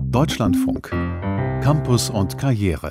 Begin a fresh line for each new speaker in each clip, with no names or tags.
Deutschlandfunk. Campus und Karriere.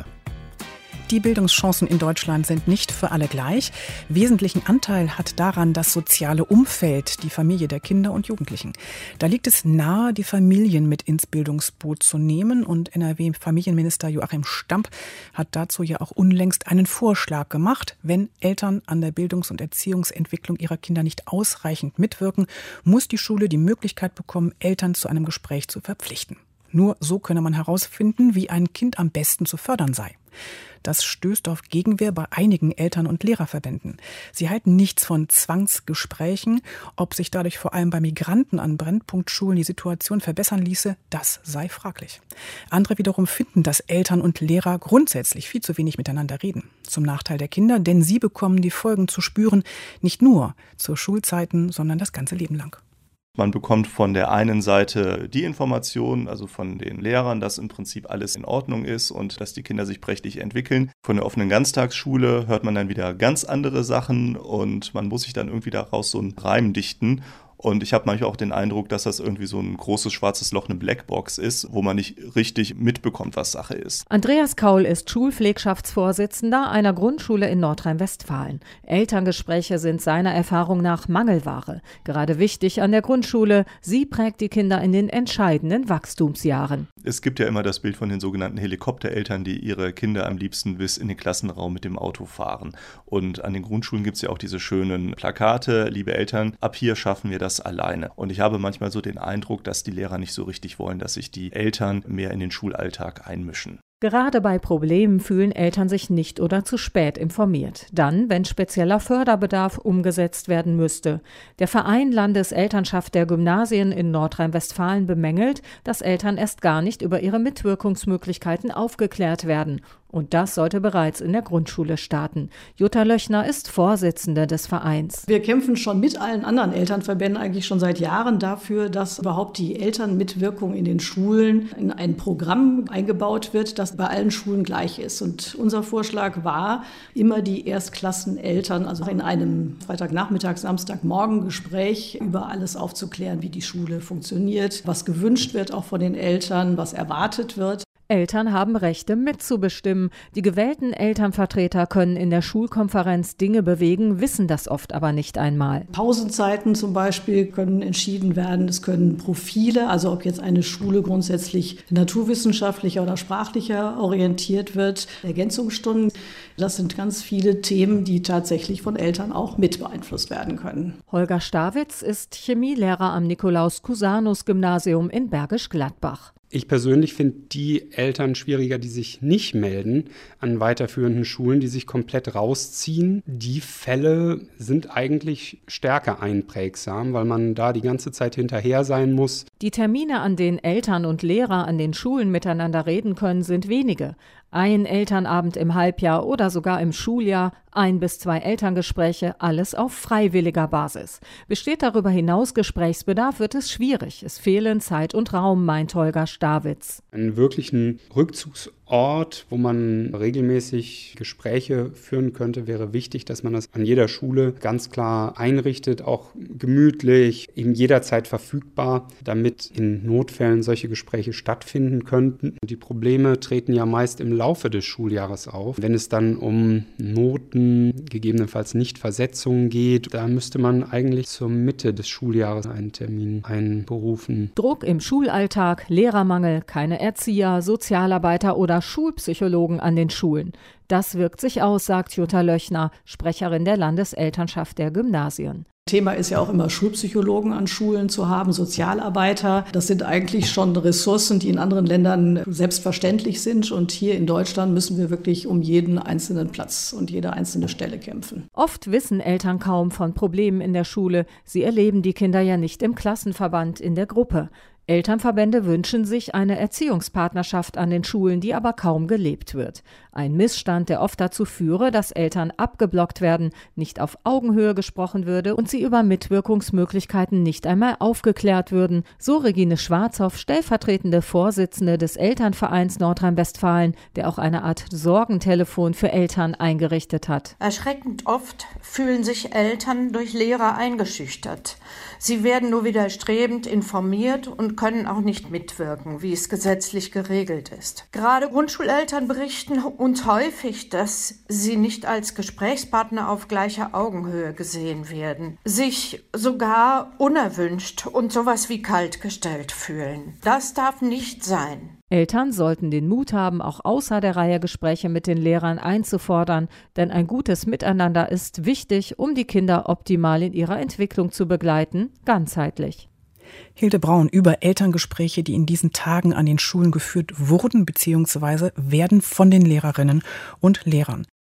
Die Bildungschancen in Deutschland sind nicht für alle gleich. Wesentlichen Anteil hat daran das soziale Umfeld, die Familie der Kinder und Jugendlichen. Da liegt es nahe, die Familien mit ins Bildungsboot zu nehmen. Und NRW-Familienminister Joachim Stamp hat dazu ja auch unlängst einen Vorschlag gemacht. Wenn Eltern an der Bildungs- und Erziehungsentwicklung ihrer Kinder nicht ausreichend mitwirken, muss die Schule die Möglichkeit bekommen, Eltern zu einem Gespräch zu verpflichten. Nur so könne man herausfinden, wie ein Kind am besten zu fördern sei. Das stößt auf Gegenwehr bei einigen Eltern- und Lehrerverbänden. Sie halten nichts von Zwangsgesprächen. Ob sich dadurch vor allem bei Migranten an Brennpunktschulen die Situation verbessern ließe, das sei fraglich. Andere wiederum finden, dass Eltern und Lehrer grundsätzlich viel zu wenig miteinander reden. Zum Nachteil der Kinder, denn sie bekommen die Folgen zu spüren, nicht nur zu Schulzeiten, sondern das ganze Leben lang.
Man bekommt von der einen Seite die Information, also von den Lehrern, dass im Prinzip alles in Ordnung ist und dass die Kinder sich prächtig entwickeln. Von der offenen Ganztagsschule hört man dann wieder ganz andere Sachen und man muss sich dann irgendwie daraus so einen Reim dichten. Und ich habe manchmal auch den Eindruck, dass das irgendwie so ein großes schwarzes Loch, eine Blackbox ist, wo man nicht richtig mitbekommt, was Sache ist.
Andreas Kaul ist Schulpflegschaftsvorsitzender einer Grundschule in Nordrhein-Westfalen. Elterngespräche sind seiner Erfahrung nach Mangelware. Gerade wichtig an der Grundschule, sie prägt die Kinder in den entscheidenden Wachstumsjahren.
Es gibt ja immer das Bild von den sogenannten Helikoptereltern, die ihre Kinder am liebsten bis in den Klassenraum mit dem Auto fahren. Und an den Grundschulen gibt es ja auch diese schönen Plakate, liebe Eltern, ab hier schaffen wir das alleine. Und ich habe manchmal so den Eindruck, dass die Lehrer nicht so richtig wollen, dass sich die Eltern mehr in den Schulalltag einmischen.
Gerade bei Problemen fühlen Eltern sich nicht oder zu spät informiert. Dann, wenn spezieller Förderbedarf umgesetzt werden müsste. Der Verein Landeselternschaft der Gymnasien in Nordrhein-Westfalen bemängelt, dass Eltern erst gar nicht über ihre Mitwirkungsmöglichkeiten aufgeklärt werden. Und das sollte bereits in der Grundschule starten. Jutta Löchner ist Vorsitzende des Vereins.
Wir kämpfen schon mit allen anderen Elternverbänden eigentlich schon seit Jahren dafür, dass überhaupt die Elternmitwirkung in den Schulen in ein Programm eingebaut wird, das bei allen Schulen gleich ist. Und unser Vorschlag war, immer die Erstklasseneltern, also in einem Freitagnachmittag, Samstagmorgen Gespräch über alles aufzuklären, wie die Schule funktioniert, was gewünscht wird auch von den Eltern, was erwartet wird.
Eltern haben Rechte mitzubestimmen. Die gewählten Elternvertreter können in der Schulkonferenz Dinge bewegen, wissen das oft aber nicht einmal.
Pausenzeiten zum Beispiel können entschieden werden. Es können Profile, also ob jetzt eine Schule grundsätzlich naturwissenschaftlicher oder sprachlicher orientiert wird, Ergänzungsstunden. Das sind ganz viele Themen, die tatsächlich von Eltern auch mit beeinflusst werden können.
Holger Stawitz ist Chemielehrer am Nikolaus-Cusanus-Gymnasium in Bergisch Gladbach.
Ich persönlich finde die Eltern schwieriger, die sich nicht melden an weiterführenden Schulen, die sich komplett rausziehen. Die Fälle sind eigentlich stärker einprägsam, weil man da die ganze Zeit hinterher sein muss.
Die Termine, an denen Eltern und Lehrer an den Schulen miteinander reden können, sind wenige. Ein Elternabend im Halbjahr oder sogar im Schuljahr, 1 bis 2 Elterngespräche, alles auf freiwilliger Basis. Besteht darüber hinaus Gesprächsbedarf, wird es schwierig. Es fehlen Zeit und Raum, meint Holger Stawitz.
Einen wirklichen Rückzugsort, wo man regelmäßig Gespräche führen könnte, wäre wichtig, dass man das an jeder Schule ganz klar einrichtet, auch gemütlich, eben jederzeit verfügbar, damit in Notfällen solche Gespräche stattfinden könnten. Die Probleme treten ja meist im Laufe des Schuljahres auf. Wenn es dann um Noten, gegebenenfalls Nichtversetzungen geht, da müsste man eigentlich zur Mitte des Schuljahres einen Termin einberufen.
Druck im Schulalltag, Lehrermangel, keine Erzieher, Sozialarbeiter oder Schulpsychologen an den Schulen. Das wirkt sich aus, sagt Jutta Löchner, Sprecherin der Landeselternschaft der Gymnasien.
Thema ist ja auch immer, Schulpsychologen an Schulen zu haben, Sozialarbeiter. Das sind eigentlich schon Ressourcen, die in anderen Ländern selbstverständlich sind. Und hier in Deutschland müssen wir wirklich um jeden einzelnen Platz und jede einzelne Stelle kämpfen.
Oft wissen Eltern kaum von Problemen in der Schule. Sie erleben die Kinder ja nicht im Klassenverband, in der Gruppe. Elternverbände wünschen sich eine Erziehungspartnerschaft an den Schulen, die aber kaum gelebt wird. Ein Missstand, der oft dazu führe, dass Eltern abgeblockt werden, nicht auf Augenhöhe gesprochen würde und sie über Mitwirkungsmöglichkeiten nicht einmal aufgeklärt würden. So Regine Schwarzhoff, stellvertretende Vorsitzende des Elternvereins Nordrhein-Westfalen, der auch eine Art Sorgentelefon für Eltern eingerichtet hat.
Erschreckend oft fühlen sich Eltern durch Lehrer eingeschüchtert. Sie werden nur widerstrebend informiert und können auch nicht mitwirken, wie es gesetzlich geregelt ist. Gerade Grundschuleltern berichten uns häufig, dass sie nicht als Gesprächspartner auf gleicher Augenhöhe gesehen werden, sich sogar unerwünscht und sowas wie kaltgestellt fühlen. Das darf nicht sein.
Eltern sollten den Mut haben, auch außer der Reihe Gespräche mit den Lehrern einzufordern, denn ein gutes Miteinander ist wichtig, um die Kinder optimal in ihrer Entwicklung zu begleiten, ganzheitlich.
Hilde Braun über Elterngespräche, die in diesen Tagen an den Schulen geführt wurden bzw. werden von den Lehrerinnen und Lehrern.